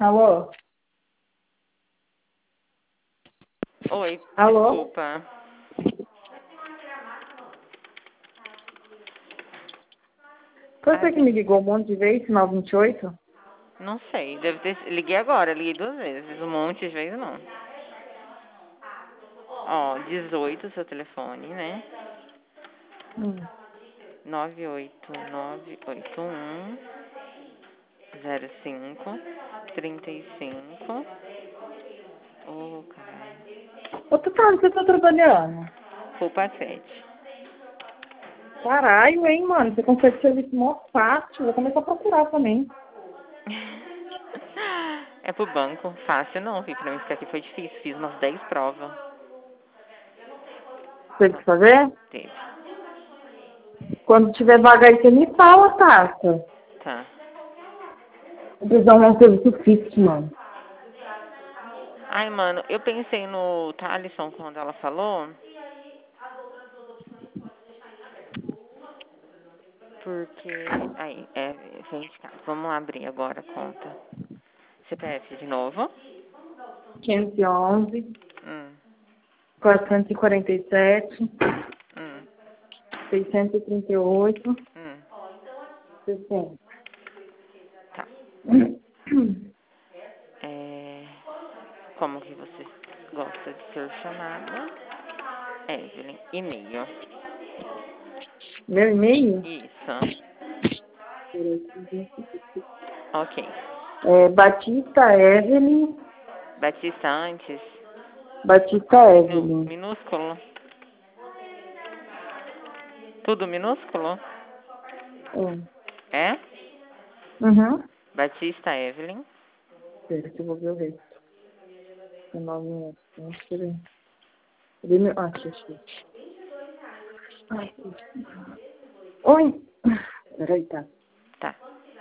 Alô? Oi, Alô? desculpa. Foi você que me ligou um monte de vezes, 928? Não sei, deve ter. Liguei agora, liguei 2 vezes. Um monte de vezes não. Ó, 18 seu telefone, né? 98981 05 35. Ô, caralho. Ô, tu tá onde você tá trabalhando? Culpa 7. Caralho, hein, mano? Você consegue serviço mó fácil. Vou começar a procurar também. É pro banco. Fácil não, filho. Pra mim ficar aqui foi difícil. Fiz umas 10 provas. Teve que fazer? Teve. Quando tiver vaga aí, você me fala, Tata. Tá. Eu preciso arrumar um serviço fixo, mano. Ai, mano, eu pensei no Thalisson quando ela falou. Porque. Aí, gente, vamos abrir agora a conta. CPF de novo. 511, Hum, 447, hum, 638, hum. 60. Tá. É, como que você gosta de ser chamada? Evelyn. E-mail. Meu e-mail? Isso. Ok. É Batista Evelyn. Batista antes. Batista Evelyn. Minúsculo. Tudo minúsculo? É? Uhum. Batista Evelyn. Espera que eu vou ver o resto. 19 anos. Cadê meu... Ah, achei. Ai. Oi. Peraí, tá. Tá.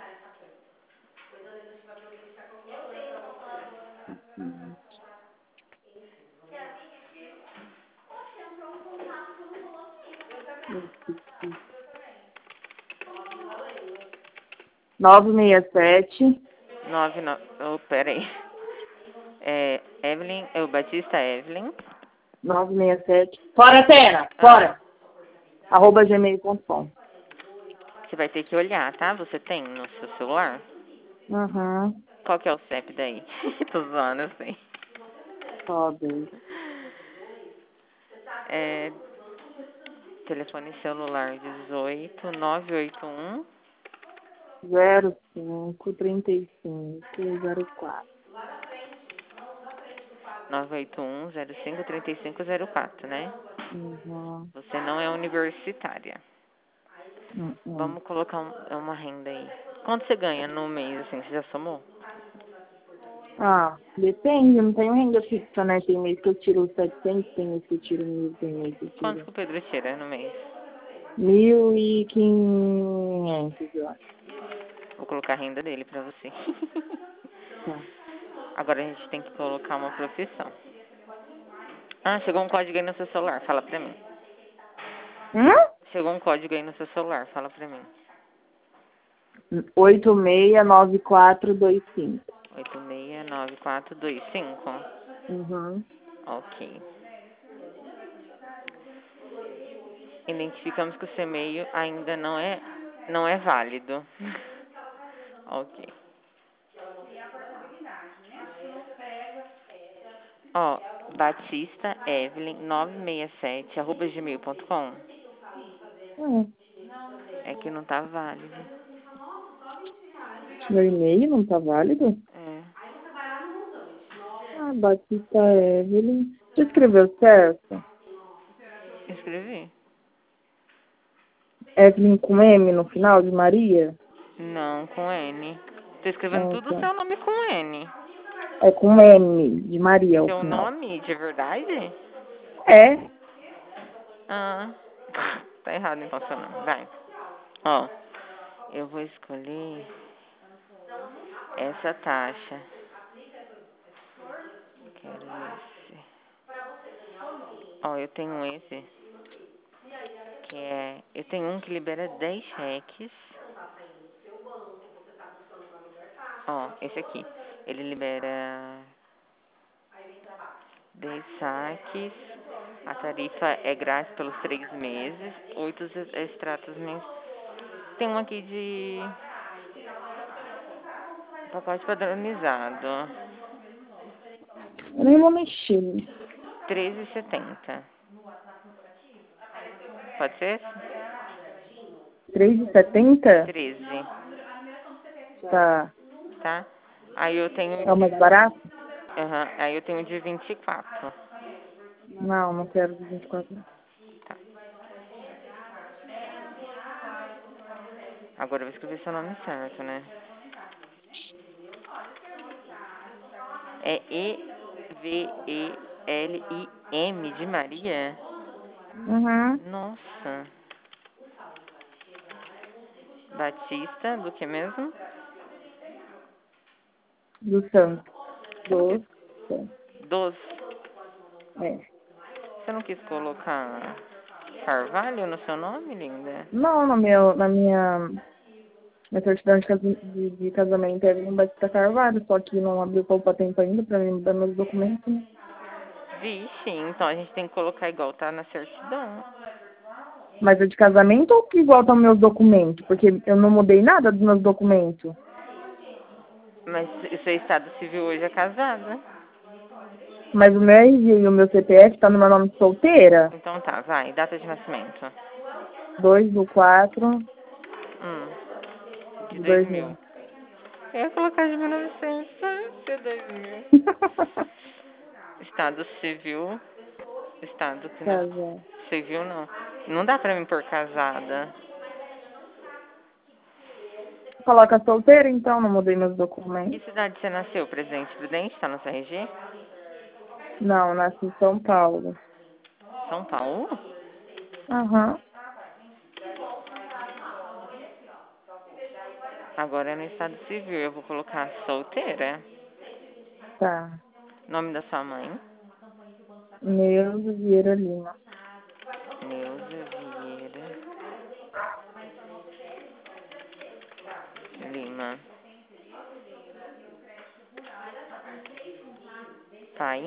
Nove meia sete. 99. Oh, peraí. Evelyn. Batista Evelyn. 967. Fora, Tena! Fora! @gmail.com. Você vai ter que olhar, tá? Você tem no seu celular? Uhum. Qual que é o CEP daí? Tô zoando, eu sei. Sobe. Telefone celular 18 981 053504. 981 05 3504, né? Uhum. Você não é universitária. Uhum. Vamos colocar uma renda aí. Quanto você ganha no mês, assim? Você já somou? Ah, depende, eu não tenho renda fixa, né? Tem mês que eu tiro 700, tem mês que eu tiro 1.000, tem mês que eu Quanto tiro que o Pedro tira no mês? 1.500, eu acho. Vou colocar a renda dele pra você. Tá. Agora a gente tem que colocar uma profissão. Ah, chegou um código aí no seu celular. Fala pra mim. Hum? Chegou um código aí no seu celular. Fala pra mim. 869425. 869425. Uhum. Ok. Identificamos que o seu e-mail ainda não é válido. Ok. Ó, Batista Evelyn 967 @gmail.com. É que não tá válido. Meu e-mail não tá válido? É. Ah, Batista Evelyn. Você escreveu certo? Escrevi? Evelyn com M no final, de Maria? Não, com N. Tô escrevendo Ah, tudo o tá. seu nome com N. É com M, de Maria ao Seu final. nome, de verdade? É? Ah, tá errado então seu nome. Vai. Ó, eu vou escolher essa taxa. Quero esse. Ó, eu tenho esse. Eu tenho um que libera 10 cheques. Ó, esse aqui. Ele libera 10 saques. A tarifa é grátis pelos 3 meses. 8 extratos mensais. Tem um aqui de pacote padronizado. Eu nem vou mexer. 13,70. Pode ser? 3,70? 13, Tá. tá? Aí eu tenho É o mais barato? aí eu tenho de 24. Não, não quero de 24. Tá. Agora eu vou escrever seu nome certo, né? É Evelim de Maria? Uhum. Nossa. Batista, do que mesmo? Do Santo. Você não quis... Do Santo. Dos. É. Você não quis colocar Carvalho no seu nome, linda? Não, na minha certidão de casamento é em Batista Carvalho, só que não abriu pouco tempo ainda pra mim mudar meus documentos, né? Vixe, então a gente tem que colocar igual tá na certidão. Mas é de casamento ou que igual tá meus documentos? Porque eu não mudei nada dos meus documentos. Mas o seu estado civil hoje é casada. Mas o meu RG e o meu CPF tá no meu nome de solteira. Então tá, vai. Data de nascimento. 2/4 De de 2000. 2000. Eu ia colocar de 1900, de 2000. Estado civil. Estado que não. Casar. Civil não. Não dá pra mim pôr casada. Coloca solteira, então, não mudei meus Que documentos. cidade você nasceu, Presidente Prudente? Tá no CRG? Não, nasci em São Paulo. São Paulo? Aham, Agora é no estado civil. Eu vou colocar solteira. tá. Nome da sua mãe? Neuza Vieira Lima. Neuza Vieira Lima. Pai?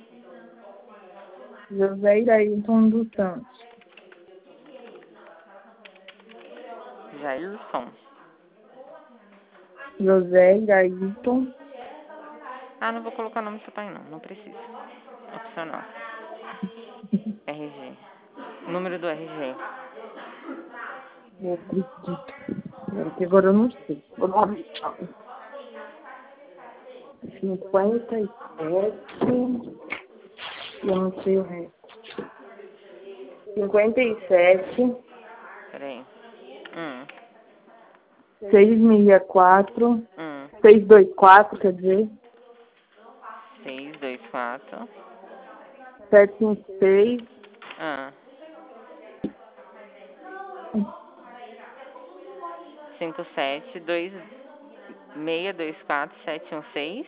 José Irailton dos Santos. Jailson. José Irailton. Ah, não vou colocar o nome do seu pai, não. Não precisa. Opcional. RG. Número do RG. Eu acredito. Que agora eu não sei. O nome. 57. Eu não sei o resto. 57. Peraí. 664. Hum. 624, quer dizer. 624. 756. Ah. 572624716716.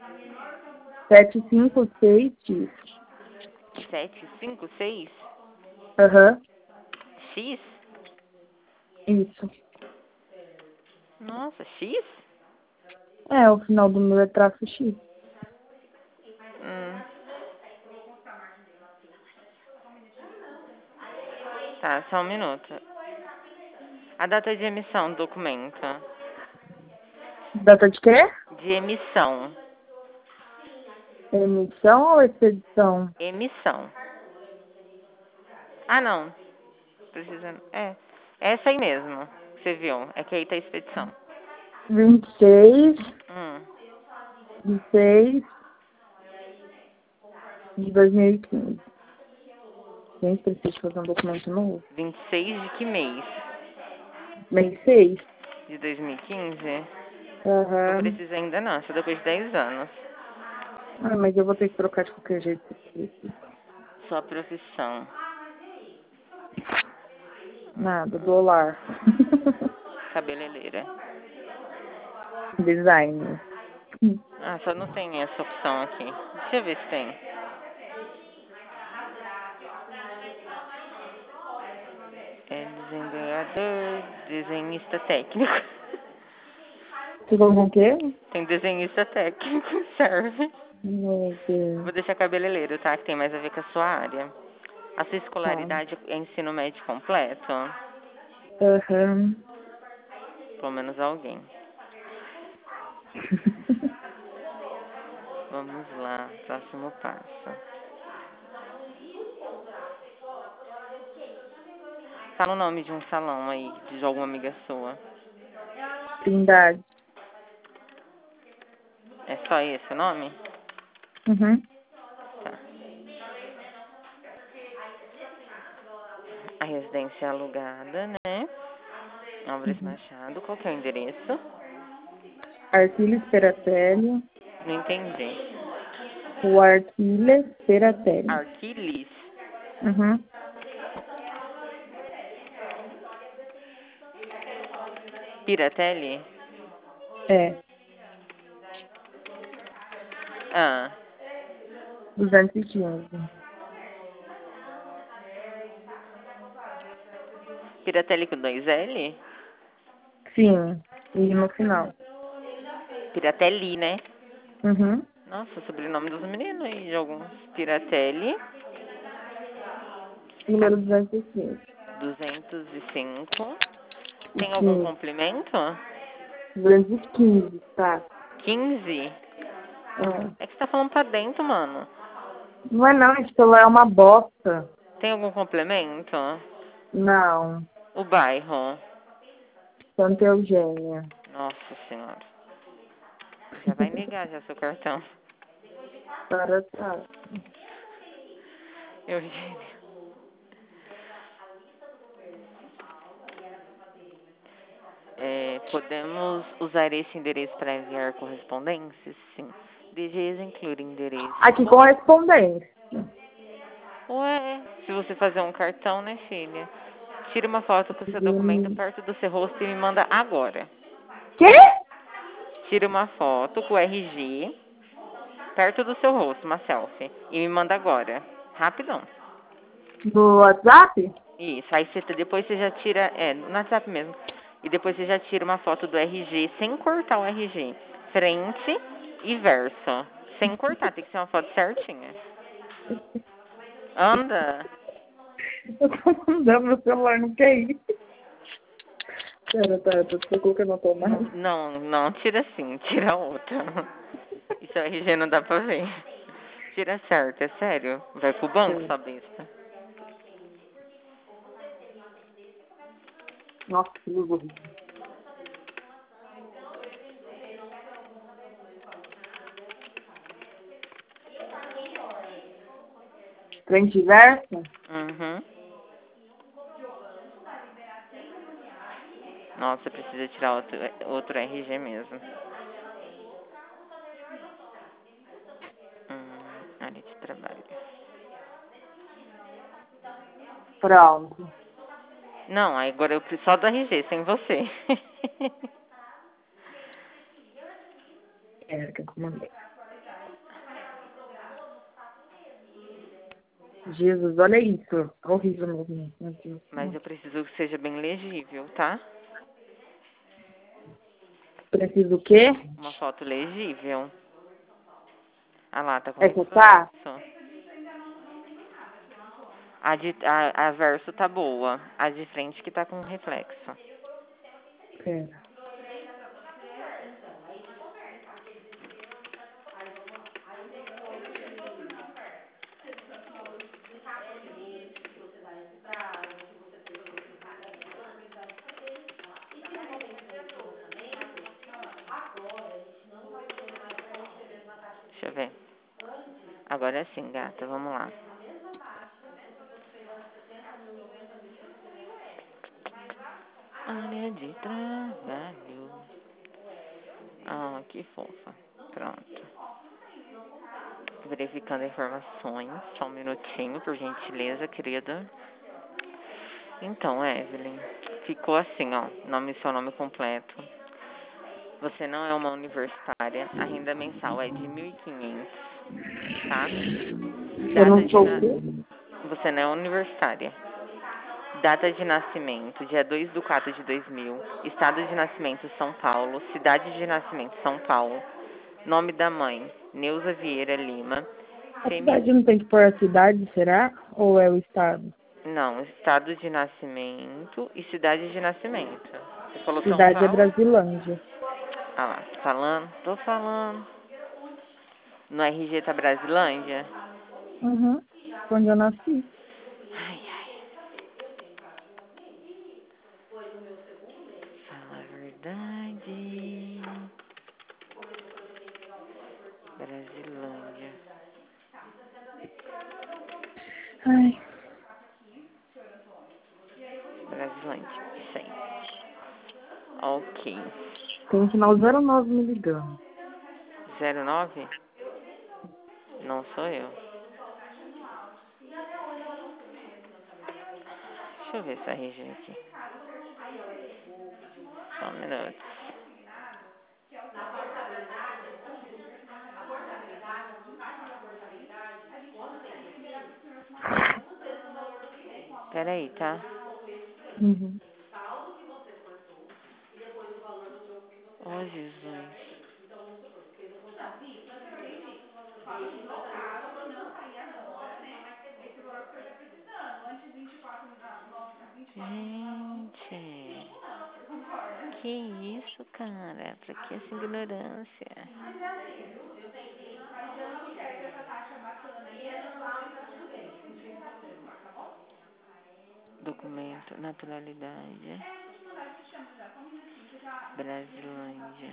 756. 756. Aham, X? isso. Nossa, X? É, o final do meu é traço X. Hum. Tá, só um minuto. A data de emissão do documento. Data de quê? De emissão. Emissão ou expedição? Emissão. Ah, não. Precisa. É. Essa aí mesmo. Você viu? É que aí tá a expedição. 26 Hum. de 6 de 2015. Gente, preciso fazer um documento novo. 26 de que mês? Mês 6? De 2015? Não Aham. precisa ainda não, só depois de 10 anos. Ah, mas eu vou ter que trocar de qualquer jeito. Sua profissão. Nada, dólar. Cabeleireira. Design. Ah, só não tem essa opção aqui. Deixa eu ver se tem. É desenvolvedor, desenhista técnico. Você falou com o quê? Tem desenhista técnico, serve. Meu Deus. Vou deixar cabeleireiro, tá? Que tem mais a ver com a sua área. A sua Tá. escolaridade é ensino médio completo? Aham. Pelo menos alguém. Vamos lá, próximo passo. Fala o nome de um salão aí, de alguma amiga sua. Trindade. É só esse o nome? Uhum. Tá. A residência é alugada, né? Álvares Machado. Qual que é o endereço? Arquiles Peratelli. Não entendi. O Arquiles Peratelli. Arquilis. Uhum. Piratelli? É. Ah, 215. Piratelli com 2L? Sim. E no final. Piratelli, né? Uhum. Nossa, sobrenome dos meninos aí, de alguns. Piratelli, Número 215. 205. E Tem algum 15. complemento? 215, tá? 15? É. É que você tá falando pra dentro, mano. Não é não, esse celular é uma bosta. Tem algum complemento? Não. O bairro? Santa Eugênia. Nossa senhora. Já vai negar já seu cartão. Para tá. Eugênio. Podemos usar esse endereço para enviar correspondências? Sim. DGs inclui endereço. Aqui correspondente. Ué, se você fazer um cartão, né, filha? Tira uma foto com o seu documento perto do seu rosto e me manda agora. Quê? Tira uma foto com o RG perto do seu rosto, uma selfie. E me manda agora. Rapidão. Do WhatsApp? Isso. Aí depois você já tira. No WhatsApp mesmo. E depois você já tira uma foto do RG sem cortar o RG. Frente e verso. Sem cortar, tem que ser uma foto certinha. Anda. Eu tô mandando meu celular, não quer ir. Pera, tá, eu tô colocando a tomada. Não, tira assim, tira outra. Isso RG não dá pra ver. Tira certo, é sério. Vai pro banco, sua besta. Nossa, que luz horrível. Frente e verso? Uhum. Nossa, precisa tirar outro RG mesmo. Área de trabalho. Pronto. Não, agora eu preciso só do RG, sem você. Pera, que eu mandei. Jesus, olha isso. Horrível mesmo. Meu Deus. Mas eu preciso que seja bem legível, tá? Preciso o quê? Uma foto legível. Ah lá, tá com É que tá? reflexo. A verso tá boa. A de frente que tá com reflexo. Pera. Deixa eu ver. Agora sim, gata, vamos lá. Área de trabalho. Ah, que fofa. Pronto. Verificando informações. Só um minutinho, por gentileza, querida. Então, Evelyn, ficou assim, ó. Seu nome completo. Você não é uma universitária. A renda mensal é de 1.500, tá? Eu Data não de sou o quê? Você não é universitária. Data de nascimento, dia 2/4/2000. Estado de nascimento, São Paulo. Cidade de nascimento, São Paulo. Nome da mãe, Neuza Vieira Lima. A cidade não tem que pôr a cidade, será? Ou é o estado? Não, estado de nascimento e cidade de nascimento. Você falou São Cidade é Paulo? Brasilândia. Ah lá, falando, tô falando. No RG tá Brasilândia? Uhum. Onde eu nasci. Ai, ai. Fala a verdade. Brasilândia. Ai, Brasilândia, isso aí. Ok. tem um final 09 me ligando. 09? Não sou eu. Deixa eu ver essa RG aqui. Só um minuto. Peraí, tá? Uhum. Oh, Jesus. Gente, que isso, cara? Pra que essa ignorância? Documento, naturalidade. Brasilândia.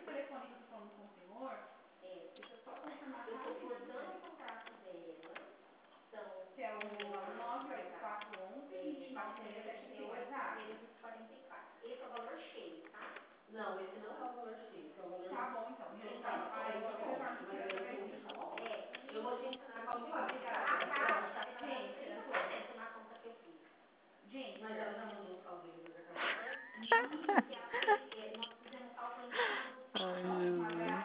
Ai, Jesus.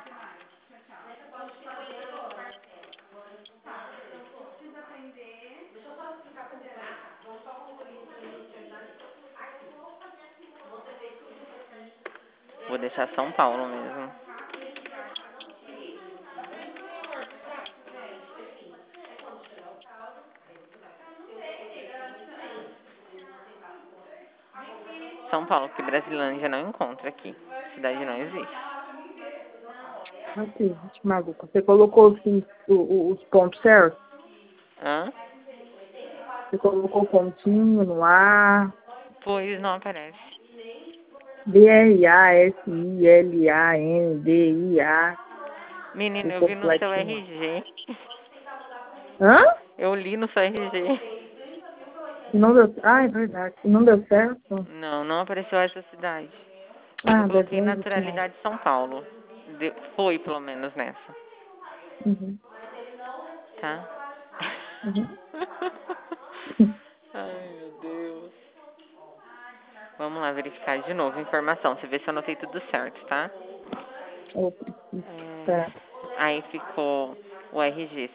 Vou deixar São Paulo mesmo. São Paulo, porque Brasilândia não encontra aqui. Cidade não existe. Aqui, gente maluca. Você colocou os pontos certos? Hã? Você colocou o pontinho no A, Pois não aparece. BRASILANDIA, Menina, o eu vi no seu completinho. RG. Hã? Eu li no seu RG. E não deu... Ah, é verdade. E não deu certo? Não, não apareceu essa cidade. Eu Ah, deve coloquei ter isso não. naturalidade São Paulo. Foi, pelo menos, nessa. Uhum. Tá? Uhum. Ai, meu Deus. Vamos lá verificar de novo a informação. Você vê se eu anotei tudo certo, tá? Eu preciso. É, Tá. aí ficou o RG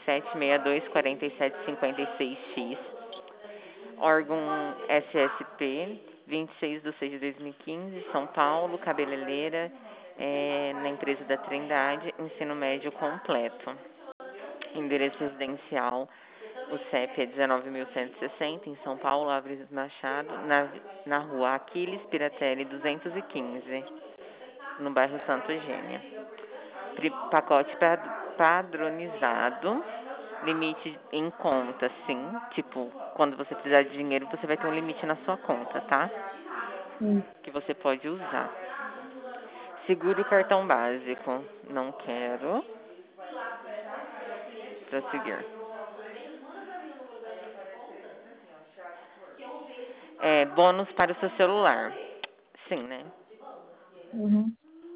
57624756X, órgão SSP, 26/6/2015, São Paulo, cabeleireira, na empresa da Trindade, ensino médio completo. Endereço residencial, o CEP é 19.160, em São Paulo, Álvares Machado, na rua Aquiles Piratelli 215, no bairro Santo Gêmea. Pacote padronizado, limite em conta, sim. Tipo, quando você precisar de dinheiro, você vai ter um limite na sua conta, tá? Que você pode usar. Seguro cartão básico. Não quero. Prosseguir. Bônus para o seu celular. Sim, né? Uhum.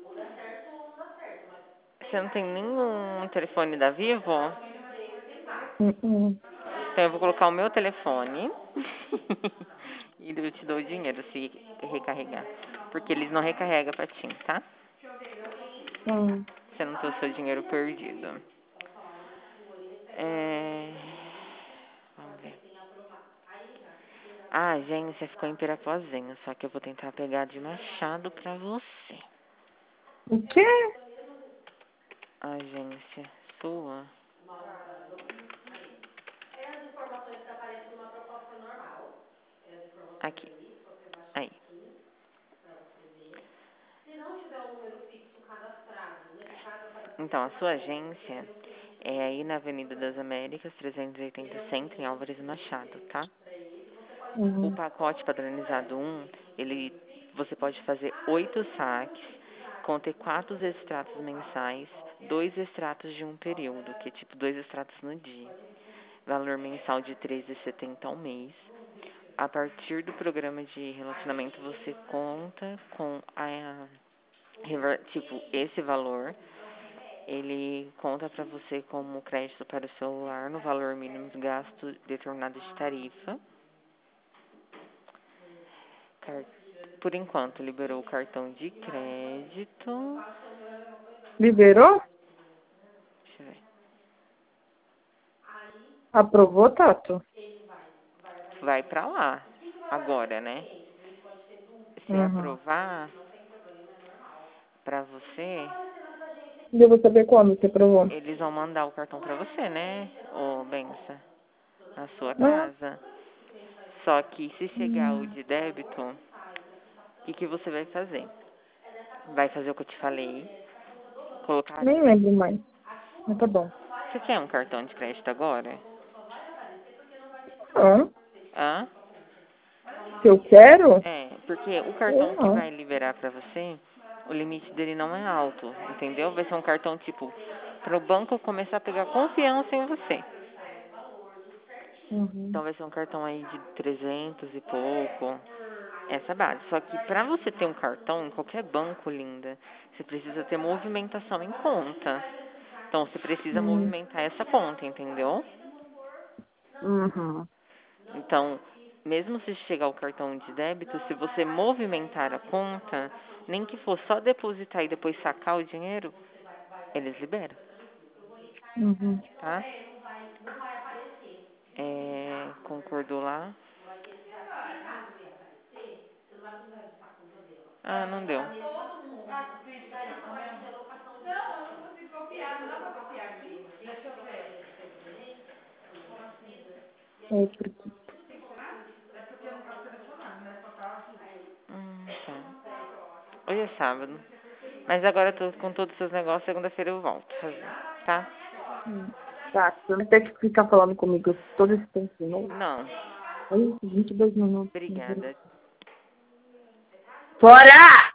Você não tem nenhum telefone da Vivo? Uhum. Então eu vou colocar o meu telefone e eu te dou o dinheiro se recarregar. Porque eles não recarregam pra ti, tá? Uhum. Você não ter o seu dinheiro perdido. Vamos ver. A agência ficou em Pirapozinho, só que eu vou tentar pegar de Machado pra você. O quê? A agência sua. Aqui. Aí. Então, a sua agência é aí na Avenida das Américas, 380 Centro, em Álvares Machado, tá? O pacote padronizado 1, você pode fazer 8 saques, conter 4 extratos mensais, 2 extratos de um período, que é tipo 2 extratos no dia. Valor mensal de R$ 13,70 ao mês. A partir do programa de relacionamento, você conta com esse valor. Ele conta para você como crédito para o celular no valor mínimo de gasto determinado de tarifa. Por enquanto, liberou o cartão de crédito. Liberou? Deixa eu ver. Aprovou, Tato? Vai para lá agora, né? Se aprovar para você, E eu vou saber quando você aprovou. eles vão mandar o cartão para você, né, ô Bença? Na sua Ah. casa. Só que se chegar o de débito, o que você vai fazer? Vai fazer o que eu te falei. Colocar. Nem lembro mais. Mas tá bom. Você quer um cartão de crédito agora? Não. Hã? Se eu quero? É, porque o cartão Eu que não. vai liberar pra você, o limite dele não é alto, entendeu? Vai ser um cartão tipo para o banco começar a pegar confiança em você. Uhum. Então vai ser um cartão aí de 300 e pouco, essa base. Só que para você ter um cartão em qualquer banco, linda, você precisa ter movimentação em conta. Então você precisa Uhum. movimentar essa conta, entendeu? Uhum. Então, mesmo se chegar o cartão de débito, se você movimentar a conta, nem que for só depositar e depois sacar o dinheiro, eles liberam, Uhum. tá? Concordou lá? Ah, não deu. É porque... Tá. Hoje é sábado. Mas agora eu tô com todos os seus negócios, segunda-feira eu volto, tá? Tá, você vai ter que ficar falando comigo todo esse tempo de novo. Não. Aí, 22 minutos. Obrigada. Fora!